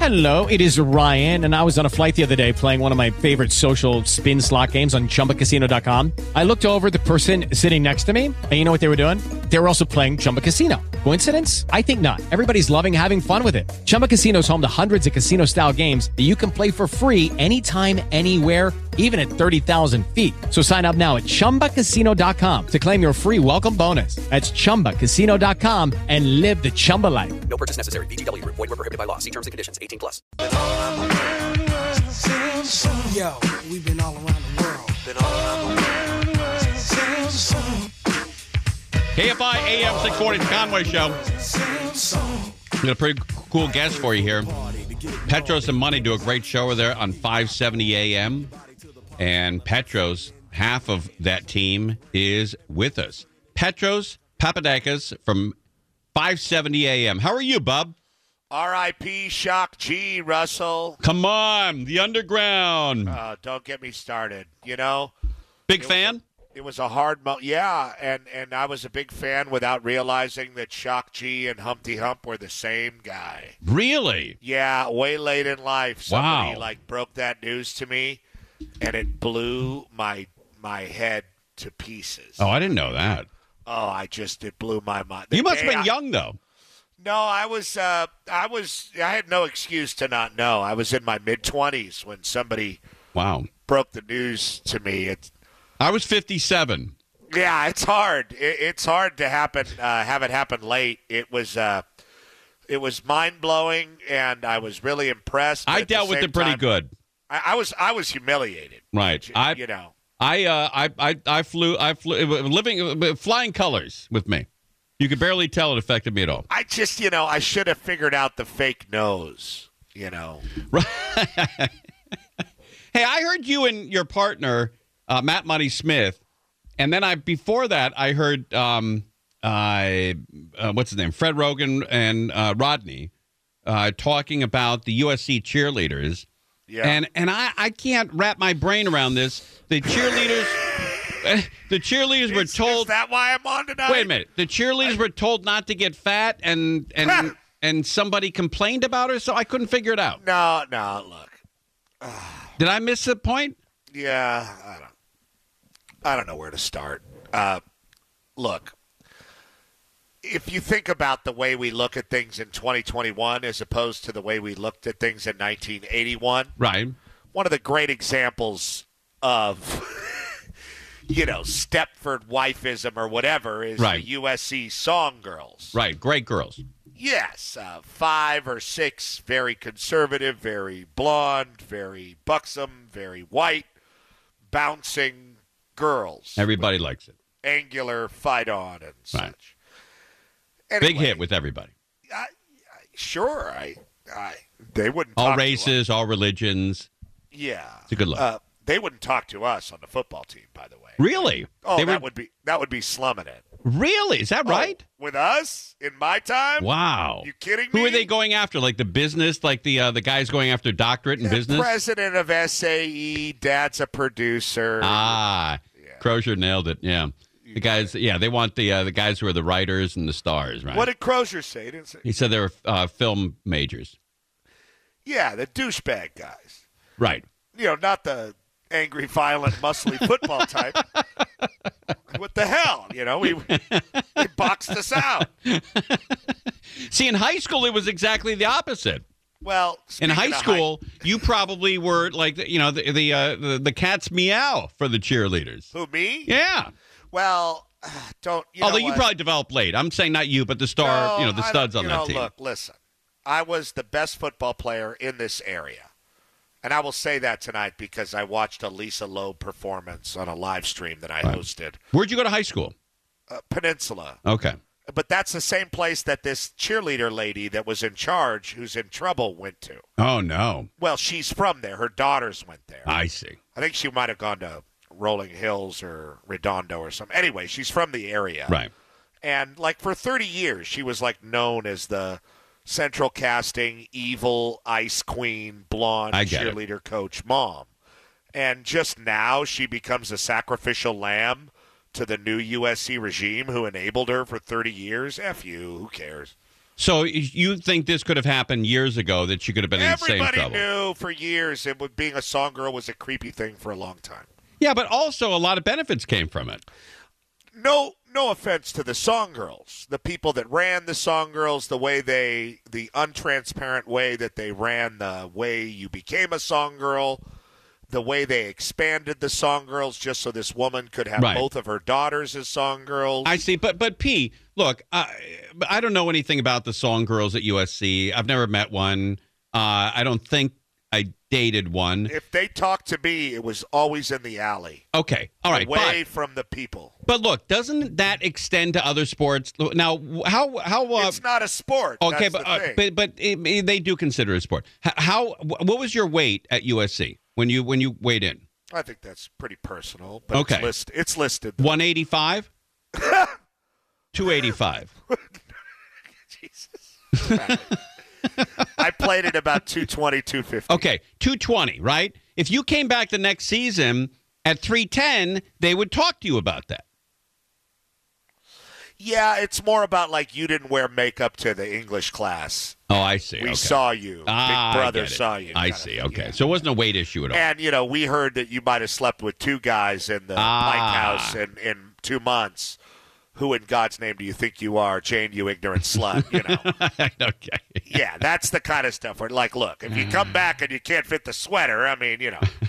Hello, it is Ryan, and I was on a flight the other day playing one of my favorite social spin slot games on ChumbaCasino.com. I looked over at the person sitting next to me, and you know what they were doing? They were also playing Chumba Casino. Coincidence? I think not. Everybody's loving having fun with it. Chumba Casino is home to hundreds of casino-style games that you can play for free anytime, anywhere, even at 30,000 feet. So sign up now at ChumbaCasino.com to claim your free welcome bonus. That's ChumbaCasino.com and live the Chumba life. No purchase necessary. VGW. Void were prohibited by law. See terms and conditions. 18 plus. Yo, we've been all around the world. KFI AM 640, the Conway Show. We got a pretty cool guest for you here. Petros and Money do a great show over there on 570 AM. And Petros, half of that team, is with us. Petros Papadakis from 570 AM. How are you, bub? R.I.P. Shock G, Russell. Come on, the underground. Don't get me started. You know, Big fan? It was a hard yeah, and I was a big fan without realizing that Shock G and Humpty Hump were the same guy. Really? Yeah, way late in life, somebody Wow. broke that news to me, and it blew my head to pieces. Oh, I didn't know that. Oh, it blew my mind. You must have been young, though. No, I had no excuse to not know. I was in my mid-20s when somebody broke the news to me. I was 57. Yeah, it's hard. It's hard to have it happen late. It was mind-blowing, and I was really impressed. I dealt with it pretty good. I was humiliated. Right. I flew flying colors with me. You could barely tell it affected me at all. I just, I should have figured out the fake nose, Right. Hey, I heard you and your partner, Matt Money Smith, and then before that I heard what's his name, Fred Rogan and Rodney talking about the USC cheerleaders. Yeah. And I can't wrap my brain around this. The cheerleaders were told. Is that why I'm on tonight? Wait a minute. The cheerleaders were told not to get fat, and somebody complained about her, so I couldn't figure it out. No, look. Did I miss a point? Yeah, I don't know where to start. Look, if you think about the way we look at things in 2021 as opposed to the way we looked at things in 1981, right? One of the great examples of Stepford wifeism or whatever is right. the USC Song Girls. Right, great girls. Yes, 5 or 6 very conservative, very blonde, very buxom, very white, bouncing girls. Everybody likes it. Angular, fight on, and such. Right. Anyway, big hit with everybody. Sure, they wouldn't all talk races, to us. all religions. Yeah, it's a good look. They wouldn't talk to us on the football team, by the way. Really? Oh, that would be slumming it. Really? Is that right? With us in my time? Wow. You kidding me? Who are they going after? Like the business, like the guys going after doctorate in business? President of SAE, dad's a producer. Yeah. Crozier nailed it. Yeah. The guys, they want the guys who are the writers and the stars, right? What did Crozier say? He didn't say. He said they were film majors. Yeah, the douchebag guys. Right. Not the angry, violent, muscly football type. What the hell? He boxed us out. See, in high school, it was exactly the opposite. Well, in high school, you probably were like, the cat's meow for the cheerleaders. Who, me? Yeah. Well, although you probably developed late. I'm saying not you, but the star, the studs on that team. Look, listen. I was the best football player in this area. And I will say that tonight because I watched a Lisa Loeb performance on a live stream that I hosted. Where'd you go to high school? Peninsula. Okay. But that's the same place that this cheerleader lady that was in charge, who's in trouble, went to. Oh, no. Well, she's from there. Her daughters went there. I see. I think she might have gone to Rolling Hills or Redondo or something. Anyway, she's from the area. Right. And, for 30 years, she was, known as the central casting, evil, ice queen, blonde cheerleader coach mom. And just now she becomes a sacrificial lamb to the new USC regime who enabled her for 30 years. F you. Who cares? So you think this could have happened years ago, that she could have been in the same trouble? Everybody knew for years being a song girl was a creepy thing for a long time. Yeah, but also a lot of benefits came from it. No offense to the song girls, the people that ran the song girls, the untransparent way that they ran, the way you became a song girl, the way they expanded the song girls just so this woman could have both of her daughters as song girls. I see, but P, look, I don't know anything about the song girls at USC. I've never met one. I don't think I dated one. If they talked to me, it was always in the alley. Okay, all right, away from the people. But look, doesn't that extend to other sports? Now, how? It's not a sport. Okay, That's the thing. but they do consider it a sport. What was your weight at USC when you weighed in? I think that's pretty personal. But okay, it's listed. 185, 285. Jesus. I played at about 220, 250. Okay, 220, right? If you came back the next season at 310, they would talk to you about that. Yeah, it's more about like you didn't wear makeup to the English class. Oh, I see. We saw you. Big brother saw you. I see. Okay. Yeah. So it wasn't a weight issue at all. And, we heard that you might have slept with two guys in the Pike House in 2 months. Who in God's name do you think you are, Jane, you ignorant slut, Okay. Yeah, that's the kind of stuff where, like, look, if you come back and you can't fit the sweater, I mean,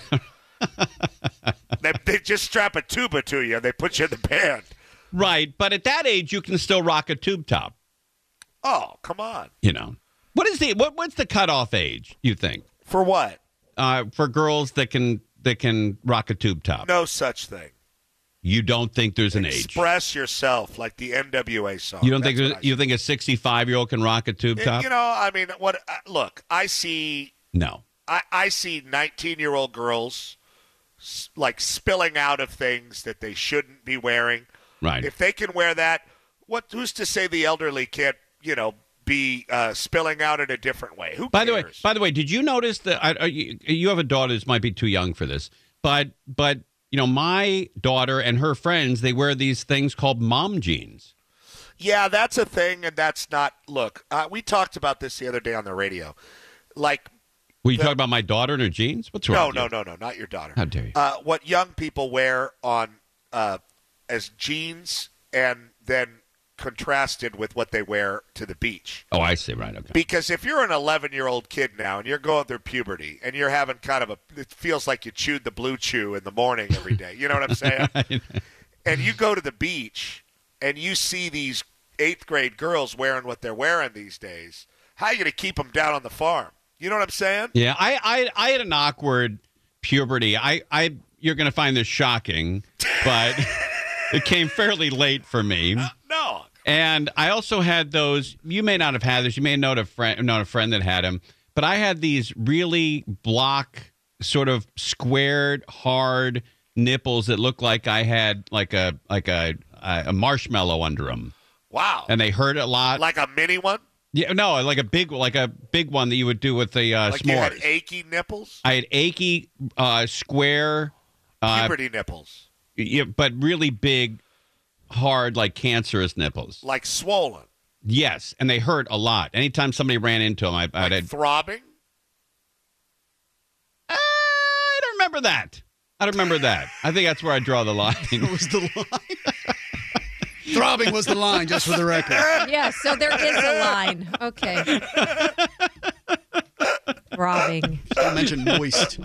they just strap a tuba to you and they put you in the band. Right, but at that age, you can still rock a tube top. Oh, come on. What's the cutoff age, you think? For what? For girls that can rock a tube top. No such thing. You don't think there's an age? Express yourself, like the NWA song. You don't think you think a 65-year-old can rock a tube top? I mean, look, I see. No. I see 19-year-old girls like spilling out of things that they shouldn't be wearing. Right. If they can wear that, who's to say the elderly can't, be spilling out in a different way? Who cares? By the way, did you notice that you have a daughter who might be too young for this, but my daughter and her friends, they wear these things called mom jeans. Yeah, that's a thing, and that's not. Look, we talked about this the other day on the radio. Like, were you talking about my daughter and her jeans? What's wrong? No, not your daughter. How dare you? What young people wear on as jeans, and then contrasted with what they wear to the beach. Oh, I see. Right. Okay. Because if you're an 11-year-old kid now and you're going through puberty and you're having it feels like you chewed the Blue Chew in the morning every day. You know what I'm saying? And you go to the beach and you see these 8th grade girls wearing what they're wearing these days. How are you going to keep them down on the farm? You know what I'm saying? Yeah, I had an awkward puberty. You're going to find this shocking, but it came fairly late for me. No. And I also had those. You may not have had this. You may know a friend that had them. But I had these really block, sort of squared, hard nipples that looked like I had like a marshmallow under them. Wow. And they hurt a lot. Like a mini one? Yeah, no, like a big one that you would do with the like s'mores. You had achy nipples? I had achy, square, puberty nipples. Yeah, but really big, hard, like cancerous nipples. Like swollen. Yes, and they hurt a lot. Anytime somebody ran into them, I'd throbbing? I don't remember that. I think that's where I draw the line. What was the line? Throbbing was the line, just for the record. Yeah, so there is a line. Okay. Throbbing. I mentioned moist.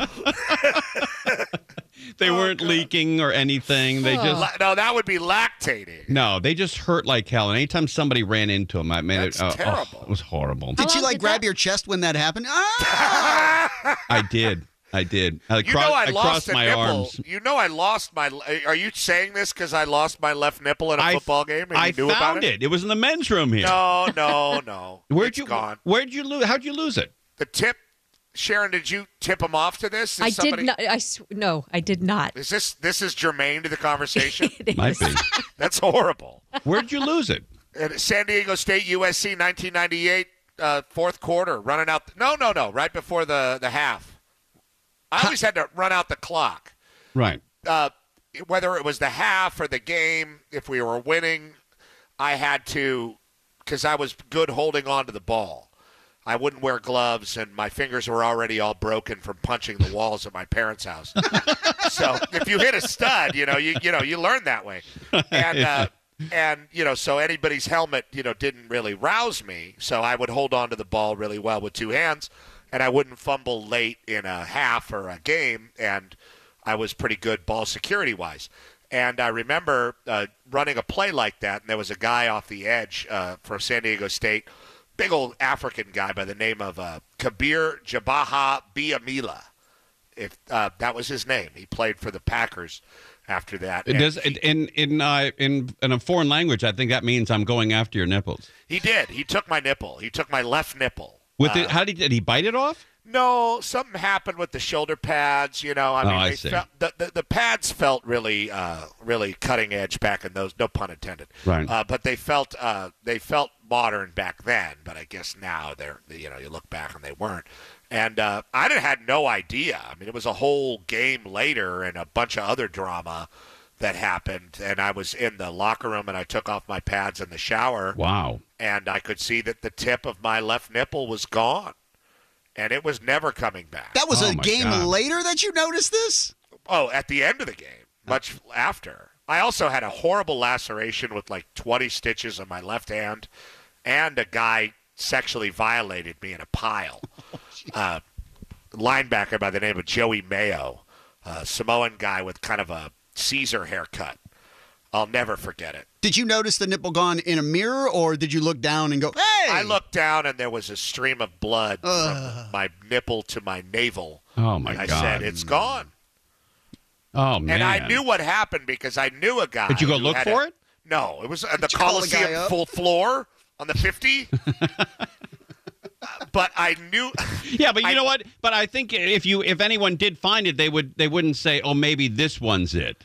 They weren't leaking or anything. They just no, that would be lactating. No, they just hurt like hell. And anytime somebody ran into them, I made That's terrible. It was horrible. Did you grab your chest when that happened? Ah! I did. I crossed my arms. You know I lost my. Are you saying this because I lost my left nipple in a football game? And you knew found about it? It was in the men's room here. No. Where'd you lose? How'd you lose it? The tip. Sharon, did you tip him off to this? Did not. No, I did not. Is this is germane to the conversation? It might be. That's horrible. Where'd you lose it? At San Diego State, USC, 1998, fourth quarter, running out. No, right before the half. I always had to run out the clock. Right. Whether it was the half or the game, if we were winning, I had to because I was good holding on to the ball. I wouldn't wear gloves, and my fingers were already all broken from punching the walls at my parents' house. So if you hit a stud, you learn that way. And so anybody's helmet, didn't really rouse me. So I would hold on to the ball really well with two hands, and I wouldn't fumble late in a half or a game, and I was pretty good ball security-wise. And I remember running a play like that, and there was a guy off the edge for San Diego State, big old African guy by the name of Kabir Jabaha Biamila. If that was his name. He played for the Packers after that. It does in a foreign language. I think that means I'm going after your nipples. He did. He took my nipple. He took my left nipple. Did he bite it off? No, something happened with the shoulder pads. I see. The pads felt really, really cutting edge back in those. No pun intended. Right. But they felt modern back then. But I guess now they're, you look back and they weren't. And I had no idea. I mean, it was a whole game later and a bunch of other drama that happened. And I was in the locker room and I took off my pads in the shower. Wow. And I could see that the tip of my left nipple was gone. And it was never coming back. That was a game later that you noticed this? Oh, at the end of the game, much after. I also had a horrible laceration with like 20 stitches on my left hand, and a guy sexually violated me in a pile. Linebacker by the name of Joey Mayo, Samoan guy with kind of a Caesar haircut. I'll never forget it. Did you notice the nipple gone in a mirror, or did you look down and go, hey? I looked down, and there was a stream of blood from my nipple to my navel. Oh, my God. I said, it's gone. Oh, man. And I knew what happened because I knew a guy. Did you go look for it? No. It was the Coliseum full floor on the 50. But I knew. Yeah, but you know what? But I think if anyone did find it, they wouldn't say, oh, maybe this one's it.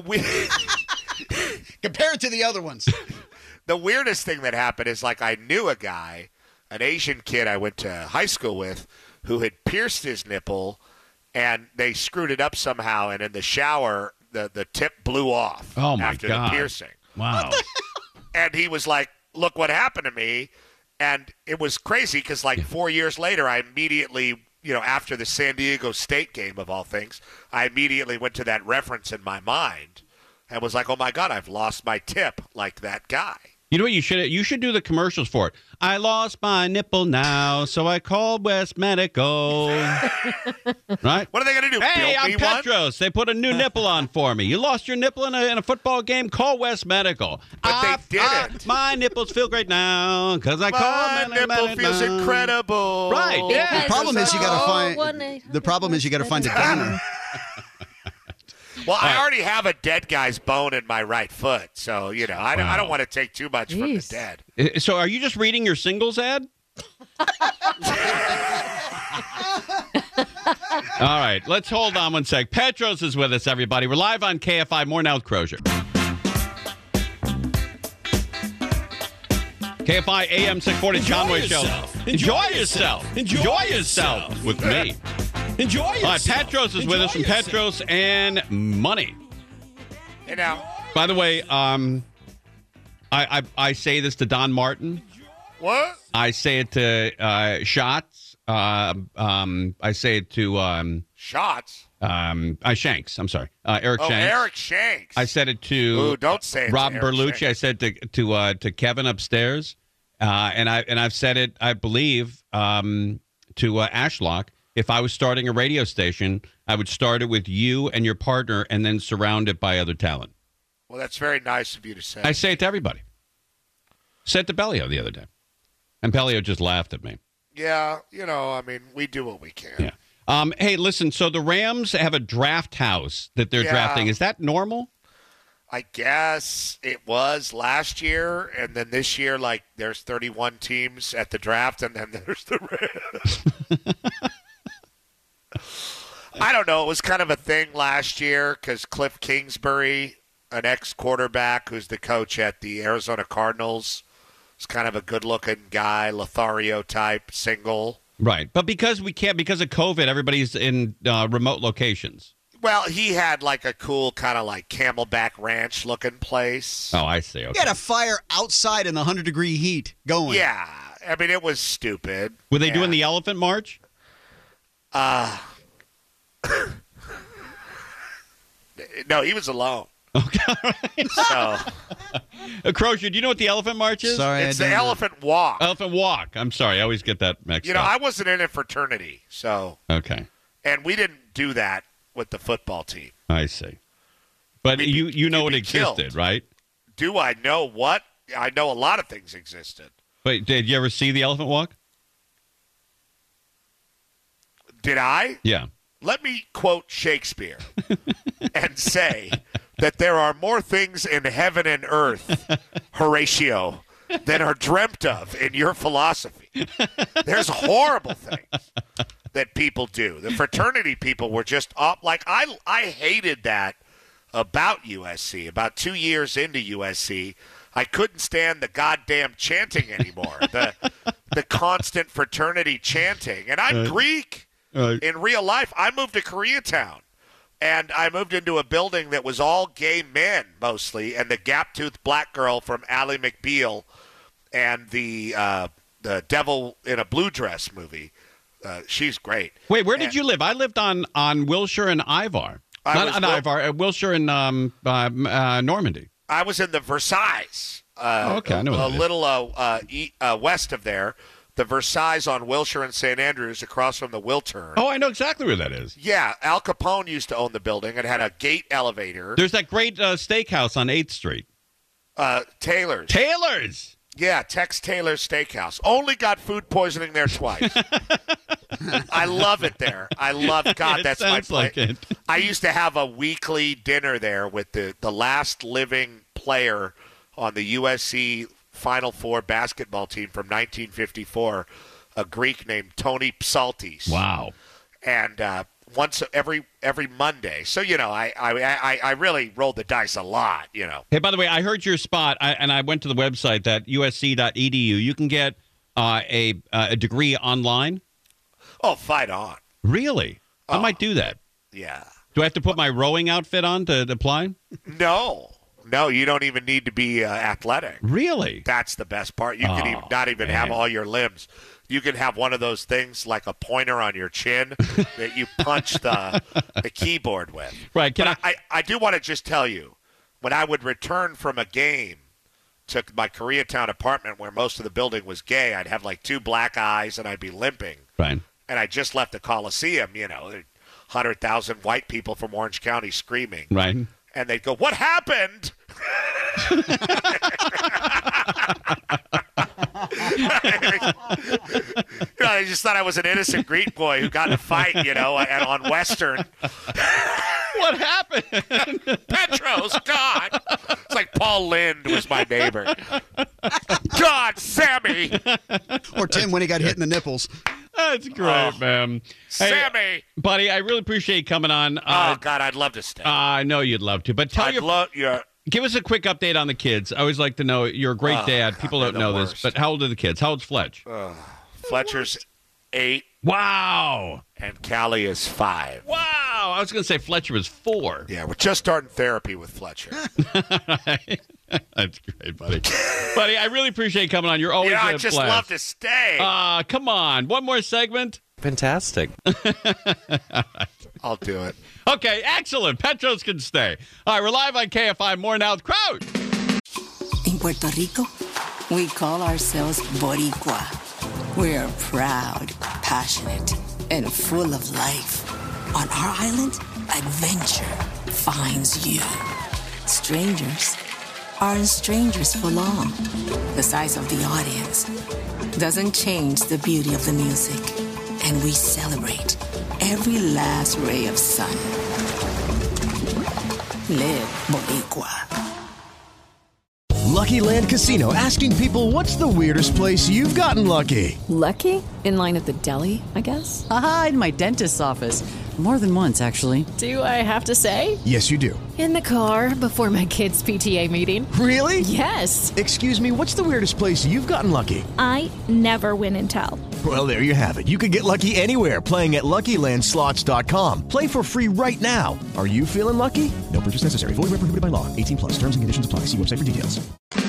Compare it to the other ones. The weirdest thing that happened is I knew a guy, an Asian kid I went to high school with, who had pierced his nipple, and they screwed it up somehow, and in the shower, the tip blew off after the piercing. Wow. And he was like, look what happened to me. And it was crazy because 4 years later, I immediately, after the San Diego State game of all things, I immediately went to that reference in my mind and was like, oh, my God, I've lost my tip like that guy. You know what you should do the commercials for it. I lost my nipple now, so I called West Medical. Right? What are they going to do? Hey, Build I'm me Petros. They put a new nipple on for me. You lost your nipple in a football game? Call West Medical. But they didn't. My nipples feel great now because I called my nipple feels incredible. Right. Yeah. The problem is you got to find a donor. Well, I already have a dead guy's bone in my right foot, so I don't want to take too much from the dead. So, are you just reading your singles ad? All right, let's hold on one sec. Petros is with us, everybody. We're live on KFI. More now with Crozier. KFI AM 640 John Way Show. Enjoy yourself. Enjoy yourself with me. Enjoy yourself. All right, Petros is with us from Petros and Money. Hey, now. By the way, I say this to Don Martin. What? I say it to Shots. I say it to Shots. Shanks. I'm sorry, Eric Shanks. Eric Shanks. I said it to Ooh, don't say it Rob to Eric Berlucci. Shanks. I said to Kevin upstairs, and I've said it. I believe to Ashlock. If I was starting a radio station, I would start it with you and your partner and then surround it by other talent. Well, that's very nice of you to say. I say it to everybody. Said to Bellio the other day. And Bellio just laughed at me. Yeah, we do what we can. Yeah. Hey, listen, so the Rams have a draft house that they're drafting. Is that normal? I guess it was last year, and then this year, there's 31 teams at the draft, and then there's the Rams. I don't know. It was kind of a thing last year because Cliff Kingsbury, an ex-quarterback who's the coach at the Arizona Cardinals, is kind of a good-looking guy, Lothario type, single. Right. But because of COVID, everybody's in remote locations. Well, he had like a cool kind of like Camelback Ranch looking place. Oh, I see. Okay. He had a fire outside in the 100-degree heat going. Yeah. I mean, it was stupid. Were they doing the Elephant March? No, he was alone. Okay. All right. So Crozier, do you know what the Elephant March is? Sorry, it's I the don't know. Elephant Walk. Elephant Walk. I'm sorry. I always get that mixed You know, up. I wasn't in a fraternity, so Okay. and we didn't do that with the football team. I see. But We'd be- you know you'd it be existed, killed. right? Do I know what? I know a lot of things existed. But did you ever see the Elephant Walk? Did I? Yeah. Let me quote Shakespeare and say that there are more things in heaven and earth, Horatio, than are dreamt of in your philosophy. There's horrible things that people do. The fraternity people were just up. Like, I hated that about USC. About 2 years into USC, I couldn't stand the goddamn chanting anymore. The constant fraternity chanting. And I'm Greek. In real life, I moved to Koreatown, and I moved into a building that was all gay men mostly, and the gap-toothed black girl from Ally McBeal and the Devil in a Blue Dress movie. She's great. Wait, where did you live? I lived on Wilshire and Ivar. Wilshire and Normandy. I was in the Versailles. Okay, I know what a it is. little west of there. The Versailles on Wilshire and St. Andrews across from the Wiltern. Oh, I know exactly where that is. Yeah, Al Capone used to own the building. It had a gate elevator. There's that great steakhouse on 8th Street. Taylor's. Taylor's! Yeah, Tex Taylor's Steakhouse. Only got food poisoning there twice. I love it there. I love God. It That's my sounds like place. it. I used to have a weekly dinner there with the last living player on the USC Final Four basketball team from 1954, a Greek named Tony Psaltis. Wow. And once every Monday. So, you know, I really rolled the dice a lot, you know. Hey, by the way, I heard your spot, and I went to the website, that usc.edu. You can get a degree online. Oh, fight on. Really? I might do that. Yeah. Do I have to put my rowing outfit on to apply? No, you don't even need to be athletic. Really? That's the best part. You can not even have all your limbs. You can have one of those things like a pointer on your chin that you punch the keyboard with. Right. But I do want to just tell you, when I would return from a game to my Koreatown apartment where most of the building was gay, I'd have like 2 black eyes and I'd be limping. Right. And I just left the Coliseum, you know, 100,000 white people from Orange County screaming. Right. And they'd go, "What happened?" You know, I just thought I was an innocent Greek boy who got in a fight, you know, and on Western. What happened? Petros, God. It's like Paul Lind was my neighbor. God, Sammy. Or Tim when he got hit in the nipples. That's great, man. Hey, Sammy. buddy, I really appreciate you coming on. Oh, God, I'd love to stay. I know you'd love to, but give us a quick update on the kids. I always like to know. You're a great dad. God, People they're don't know the this, worst. but how old are the kids? How old's Fletch? Fletcher's 8 Wow. and Callie is 5. Wow. I was going to say Fletcher was 4. Yeah, we're just starting therapy with Fletcher. That's great, buddy. Buddy, I really appreciate you coming on. You're always I a just blast. love to stay. Come on. One more segment. Fantastic. I'll do it. Okay, excellent. Petros can stay. All right, we're live on KFI. More now with Crowd. In Puerto Rico, we call ourselves Boricua. We're proud, passionate, and full of life. On our island, adventure finds you. Strangers aren't strangers for long. The size of the audience doesn't change the beauty of the music. And we celebrate every last ray of sun. Live Boricua. Lucky Land Casino, asking people, what's the weirdest place you've gotten lucky? Lucky? In line at the deli, I guess? Aha, in my dentist's office. More than once, actually. Do I have to say? Yes, you do. In the car before my kids' PTA meeting. Really? Yes. Excuse me, what's the weirdest place you've gotten lucky? I never win and tell. Well, there you have it. You can get lucky anywhere, playing at LuckyLandSlots.com. Play for free right now. Are you feeling lucky? No purchase necessary. Void where prohibited by law. 18 plus. Terms and conditions apply. See website for details.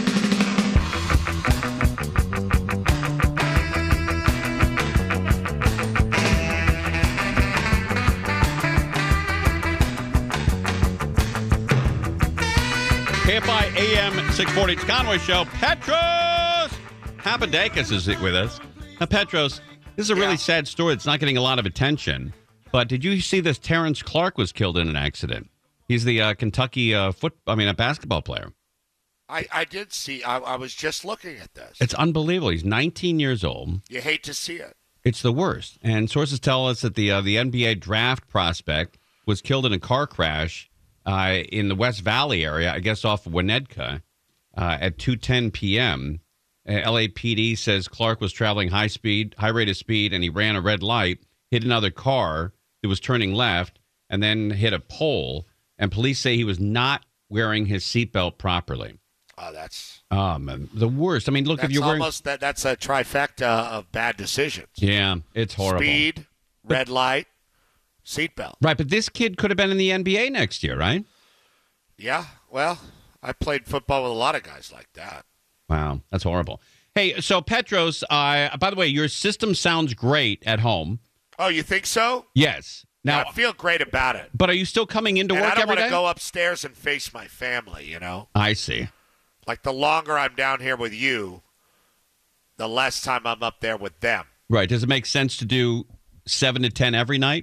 KFI AM 640, it's Conway Show. Petros Papadakis is with us. Now, Petros, this is a really sad story. It's not getting a lot of attention. But did you see this? Terrence Clark was killed in an accident. He's the Kentucky a basketball player. I did see. I was just looking at this. It's unbelievable. He's 19 years old. You hate to see it. It's the worst. And sources tell us that the NBA draft prospect was killed in a car crash in the West Valley area, I guess off of Winnetka, at 2:10 p.m. LAPD says Clark was traveling high rate of speed, and he ran a red light, hit another car that was turning left, and then hit a pole. And police say he was not wearing his seatbelt properly. Oh, that's man, the worst. I mean, look, if you're wearing that's a trifecta of bad decisions. Yeah, it's horrible. Speed, red light, seatbelt. Right, but this kid could have been in the NBA next year, right? Yeah, well, I played football with a lot of guys like that. Wow, that's horrible. Hey, so Petros, by the way, your system sounds great at home. Oh, you think so? Yes. Now, I feel great about it. But are you still coming into work every day? I don't want to go upstairs and face my family, you know? I see. Like, the longer I'm down here with you, the less time I'm up there with them. Right. Does it make sense to do 7 to 10 every night?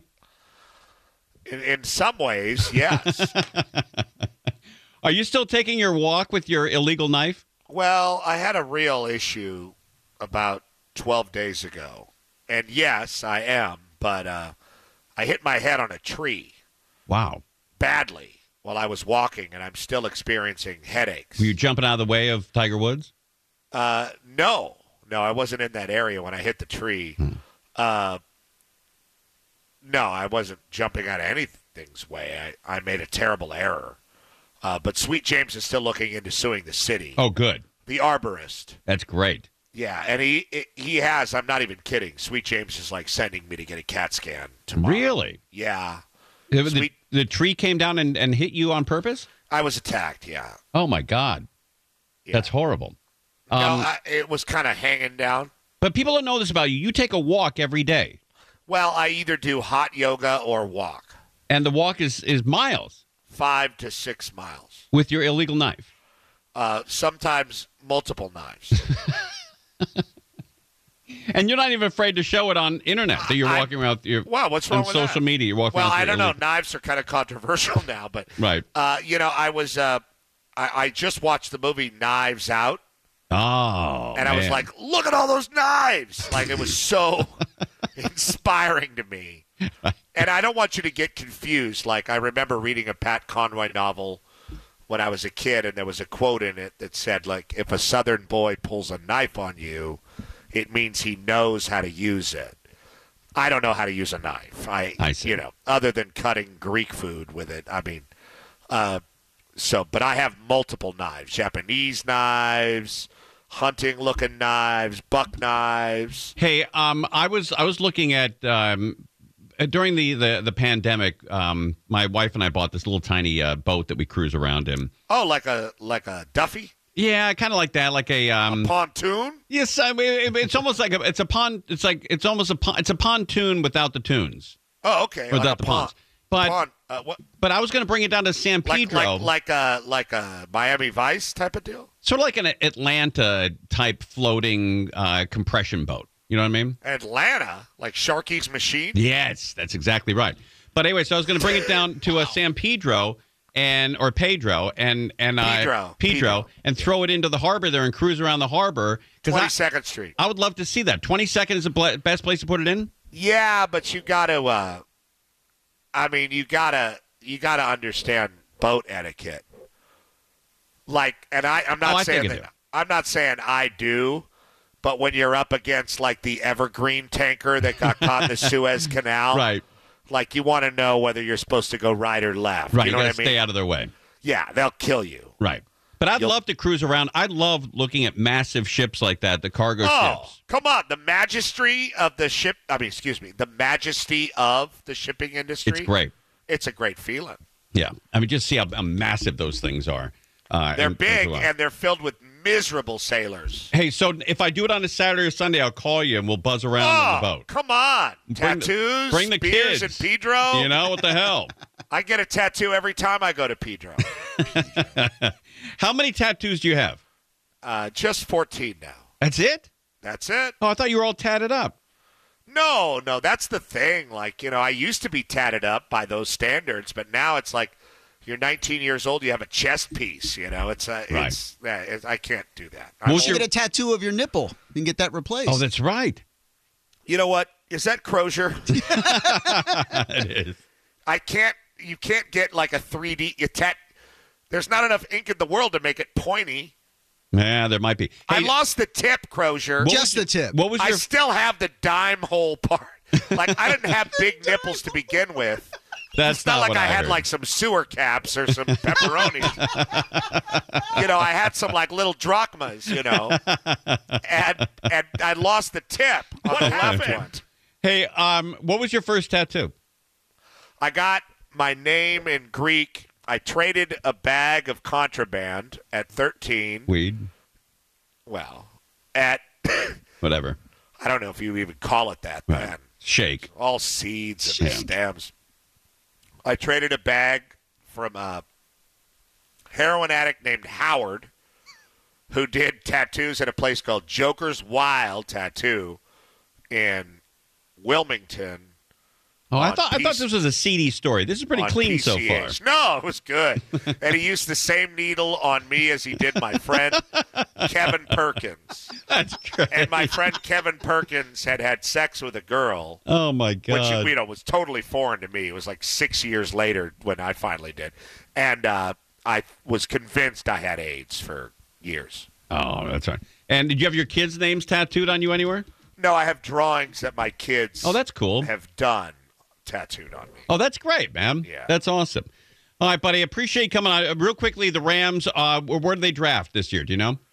In some ways, yes. Are you still taking your walk with your illegal knife? Well, I had a real issue about 12 days ago. And yes, I am. But I hit my head on a tree. Wow. Badly while I was walking, and I'm still experiencing headaches. Were you jumping out of the way of Tiger Woods? No, I wasn't in that area when I hit the tree. No, I wasn't jumping out of anything's way. I made a terrible error. But Sweet James is still looking into suing the city. Oh, good. The arborist. That's great. Yeah, and he has. I'm not even kidding. Sweet James is like sending me to get a CAT scan tomorrow. Really? Yeah. The tree came down and hit you on purpose? I was attacked, yeah. Oh, my God. Yeah. That's horrible. It was kind of hanging down. But people don't know this about you. You take a walk every day. Well, I either do hot yoga or walk. And the walk is miles? 5 to 6 miles. With your illegal knife? Sometimes multiple knives. And you're not even afraid to show it on internet that you're walking around with your what's wrong on with social that? media. You're walking well, around I don't know. Knives are kind of controversial now, but right. I was I just watched the movie Knives Out. Oh, and I was like, look at all those knives! Like, it was so inspiring to me. And I don't want you to get confused. Like, I remember reading a Pat Conroy novel when I was a kid, and there was a quote in it that said, like, if a Southern boy pulls a knife on you, it means he knows how to use it. I don't know how to use a knife. I see. Other than cutting Greek food with it. I mean, but I have multiple knives, Japanese knives, hunting-looking knives, buck knives. Hey, I was looking at during the pandemic. My wife and I bought this little tiny boat that we cruise around in. Oh, like a Duffy? Yeah, kind of like that, like a pontoon. Yes, I mean, it's almost like it's a pontoon without the tunes. Oh, okay. Without the ponds. But I was going to bring it down to San Pedro, like a Miami Vice type of deal. Sort of like an Atlanta type floating compression boat. You know what I mean? Atlanta, like Sharky's Machine. Yes, that's exactly right. But anyway, so I was going to bring it down to San Pedro. Pedro and throw it into the harbor there and cruise around the harbor. 22nd Street. I would love to see that. 22nd is the best place to put it in? Yeah, but you got to you got to understand boat etiquette. Like, and I'm not saying I do, but when you're up against like the Evergreen tanker that got caught in the Suez Canal. Right. Like, you want to know whether you're supposed to go right or left. Right, you know you what I got to mean? stay out of their way. Yeah, they'll kill you. Right. But I'd love to cruise around. I love looking at massive ships like that, the cargo ships. Come on. The majesty of the ship. The majesty of the shipping industry. It's great. It's a great feeling. Yeah. I mean, just see how massive those things are. They're big, and they're filled with miserable sailors. Hey, so if I do it on a Saturday or Sunday, I'll call you and we'll buzz around on the boat. Come on. Tattoos, bring the beers, kids. and Pedro. You know, what the hell? I get a tattoo every time I go to Pedro. How many tattoos do you have? Just 14 now. That's it? That's it. Oh, I thought you were all tatted up. No, that's the thing. Like, I used to be tatted up by those standards, but now it's like you're 19 years old, you have a chest piece, It's I can't do that. You get a tattoo of your nipple. You can get that replaced. Oh, that's right. You know what? Is that Crozier? It is. You can't get like a 3D There's not enough ink in the world to make it pointy. Yeah, there might be. Hey, I lost the tip, Crozier. Just the tip. What was I still have the dime hole part. Like, I didn't have big nipples to begin with. That's not like what I had heard. like some sewer caps or some pepperonis. I had some like little drachmas, and I lost the tip on the left one. Hey, what was your first tattoo? I got my name in Greek. I traded a bag of contraband at 13. Weed. Well, at whatever. I don't know if you even call it that right. then. Shake. All seeds and stems. I traded a bag from a heroin addict named Howard, who did tattoos at a place called Joker's Wild Tattoo in Wilmington. Oh, I thought this was a seedy story. This is pretty clean so far. No, it was good. And he used the same needle on me as he did my friend Kevin Perkins. That's great. And my friend Kevin Perkins had sex with a girl. Oh, my God. Which, was totally foreign to me. It was like 6 years later when I finally did. And I was convinced I had AIDS for years. Oh, that's right. And did you have your kids' names tattooed on you anywhere? No, I have drawings that my kids that's cool. have done tattooed on me. Oh, that's great, man. Yeah. That's awesome. All right, buddy. Appreciate you coming on. Real quickly, the Rams, where do they draft this year? Do you know?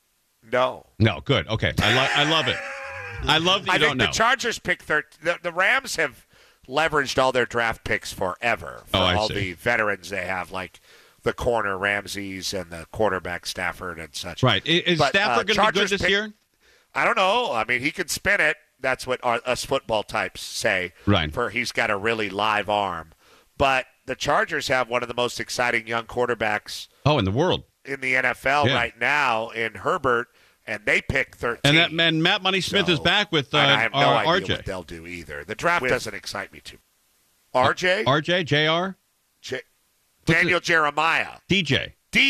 No. No, good. Okay. I love it. I love that you don't know. I think the Chargers pick 13. The Rams have leveraged all their draft picks forever for all the veterans they have, like the corner Ramses and the quarterback Stafford and such. Right. Is Stafford going to be good this year? I don't know. I mean, he can spin it. That's what us football types say. Right. He's got a really live arm. But the Chargers have one of the most exciting young quarterbacks in the world. In the NFL right now in Herbert, and they pick 13. And Matt Money Smith is back with I have no idea RJ. what they'll do either. The draft doesn't excite me too. RJ? RJ? JR? Daniel Jeremiah. DJ,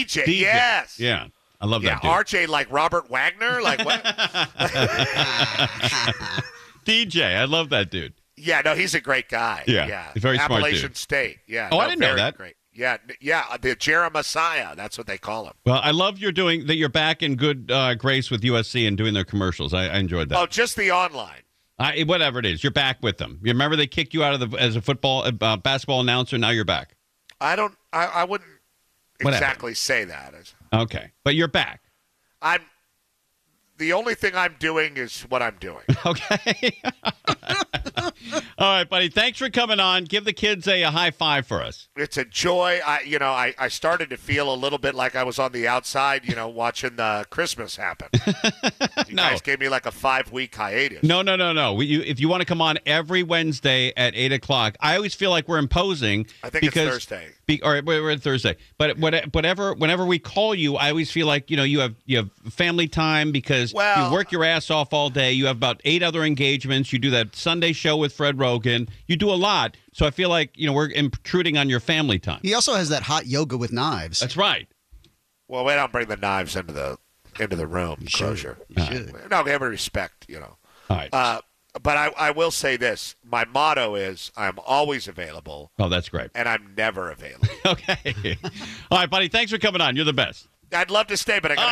yes. Yeah. I love that dude. RJ like Robert Wagner? Like what? DJ. I love that dude. Yeah, no, he's a great guy. Yeah. He's very smart dude. Appalachian State. Yeah. Oh, I didn't know that. Great. Yeah, the Jeremiah. That's what they call him. Well, I love you're back in good grace with USC and doing their commercials. I enjoyed that. Oh, just the online. Whatever it is, you're back with them. You remember they kicked you out of as a basketball announcer. Now you're back. I wouldn't exactly say that. Okay, but you're back. The only thing I'm doing is what I'm doing. Okay. All right, buddy. Thanks for coming on. Give the kids a high five for us. It's a joy. I started to feel a little bit like I was on the outside, watching the Christmas happen. You guys gave me like a 5-week hiatus. No. If you want to come on every Wednesday at 8 o'clock, I always feel like we're imposing. I think it's Thursday. We're at Thursday. But whenever we call you, I always feel like you have family time because you work your ass off all day. You have about 8 other engagements. You do that Sunday show with Fred Rogan. You do a lot. So I feel like we're intruding on your family time. He also has that hot yoga with knives. That's right. Well, we don't bring the knives into the room. You Closure. should. No, we have a respect. All right. But I will say this. My motto is I'm always available. Oh, that's great. And I'm never available. Okay. All right, buddy. Thanks for coming on. You're the best. I'd love to stay, but I got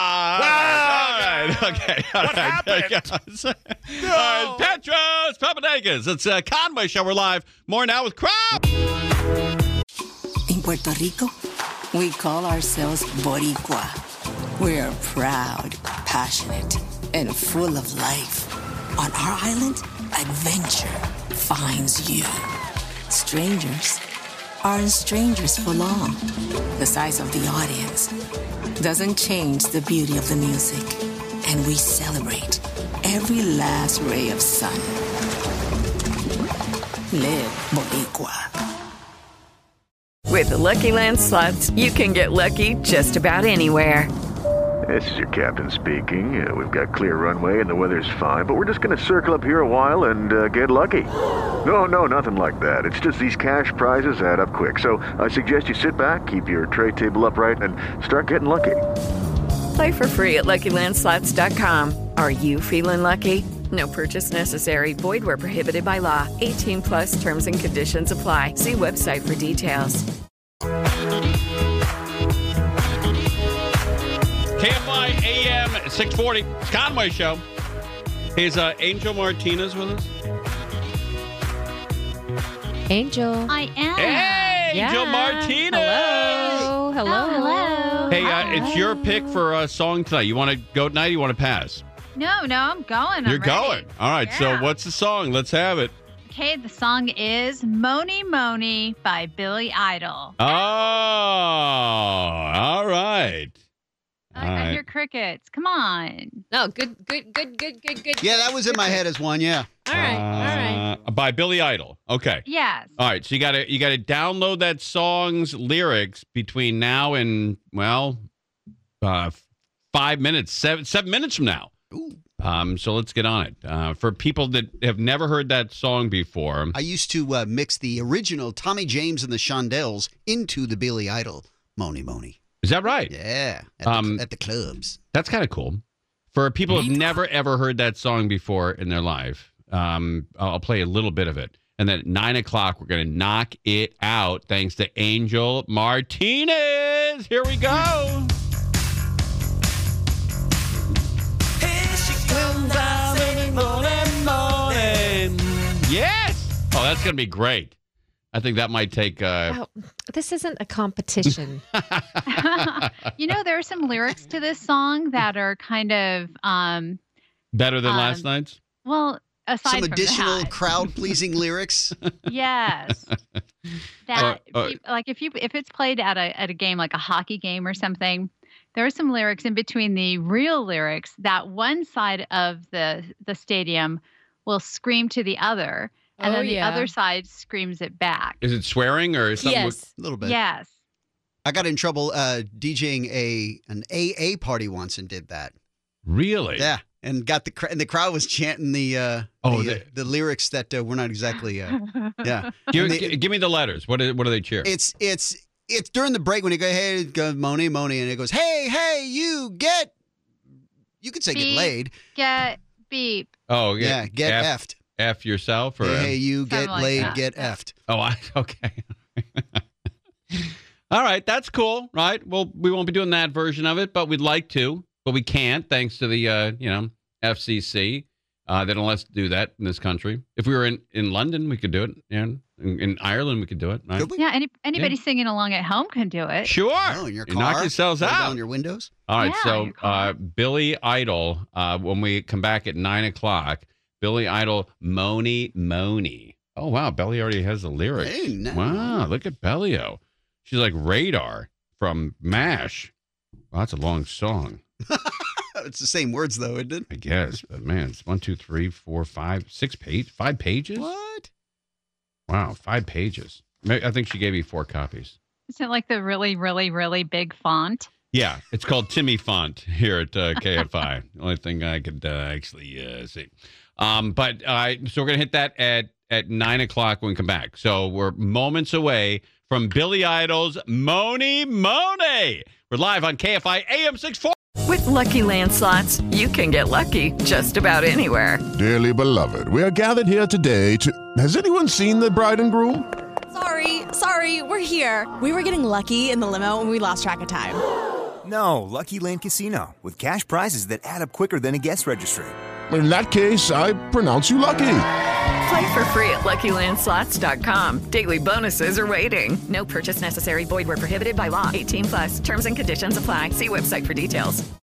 to go. All right. Okay. What happened? No. All right. Petros Papadakis. It's a Conway Show. We're live. More now with Crop. In Puerto Rico, We call ourselves Boricua. We're proud, passionate, and full of life. On our island, adventure finds you. Strangers aren't strangers for long. The size of the audience doesn't change the beauty of the music. And we celebrate every last ray of sun. Live Boricua. With the Lucky Land Slots, you can get lucky just about anywhere. This is your captain speaking. We've got clear runway and the weather's fine, but we're just going to circle up here a while and get lucky. No, nothing like that. It's just these cash prizes add up quick. So I suggest you sit back, keep your tray table upright, and start getting lucky. Play for free at LuckyLandSlots.com. Are you feeling lucky? No purchase necessary. Void where prohibited by law. 18 plus terms and conditions apply. See website for details. KFI AM 640. It's Conway Show. Is Angel Martinez with us? Angel. I am. Hey, Angel Martinez. Hello. Hey, it's your pick for a song tonight. You want to go tonight or you want to pass? No, I'm going. You're going. All right, so what's the song? Let's have it. Okay, the song is Moni Moni by Billy Idol. Oh, all right. I hear crickets. Come on. No, good. Yeah, that was in my head as one, yeah. All right. By Billy Idol. Okay. Yes. All right, so you gotta download that song's lyrics between now and 5 minutes, 7 minutes from now. Ooh. So let's get on it. For people that have never heard that song before. I used to mix the original Tommy James and the Shondells into the Billy Idol Moni Moni. Is that right? Yeah, at the clubs. That's kind of cool. For people who've never, ever heard that song before in their life, I'll play a little bit of it. And then at 9 o'clock, we're going to knock it out thanks to Angel Martinez. Here we go. Yes. Oh, that's going to be great. I think that might take... this isn't a competition. There are some lyrics to this song that are kind of... better than last night's? Well, aside some from additional that. crowd-pleasing lyrics? Yes. That, like if it's played at a game, like a hockey game or something, there are some lyrics in between the real lyrics that one side of the stadium will scream to the other. And then the other side screams it back. Is it swearing or something? Yes. A little bit. Yes. I got in trouble DJing an AA party once and did that. Really? Yeah, and got the crowd was chanting the lyrics that were not exactly yeah. Give me the letters. What do they cheer? It's during the break when you go, hey, go Moni Moni, and it goes, hey, you could say beep, get laid. Get beep. Oh yeah, get effed. F yourself, or hey, you get like laid, that. get effed. Oh, okay. All right, that's cool, right? Well, we won't be doing that version of it, but we'd like to, but we can't thanks to the FCC. They don't let us do that in this country. If we were in London, we could do it. Yeah, in Ireland, we could do it. Right? Could we? Yeah, anybody singing along at home can do it. Sure. Oh, in your car. You knock yourselves Roll out. down your windows. All right, Yeah, so Billy Idol, when we come back at 9 o'clock, Billy Idol, Moni Moni. Oh, wow, Belly already has the lyrics. Hey, no. Wow, look at Bellio. She's like Radar from MASH. Well, that's a long song. It's the same words, though, isn't it? I guess, but man, it's 1, 2, 3, 4, 5, 6 pages. 5 pages? What? Wow, 5 pages. I think she gave you 4 copies. Isn't it like the really, really, really big font? Yeah, it's called Timmy Font here at KFI. The only thing I could actually see. So we're going to hit that at 9 o'clock when we come back. So we're moments away from Billy Idol's Moni Moni. We're live on KFI AM 640. With Lucky Land Slots, you can get lucky just about anywhere. Dearly beloved, we are gathered here today to... Has anyone seen the bride and groom? Sorry, we're here. We were getting lucky in the limo and we lost track of time. No, Lucky Land Casino, with cash prizes that add up quicker than a guest registry. In that case, I pronounce you lucky. Play for free at LuckyLandSlots.com. Daily bonuses are waiting. No purchase necessary. Void where prohibited by law. 18 plus. Terms and conditions apply. See website for details.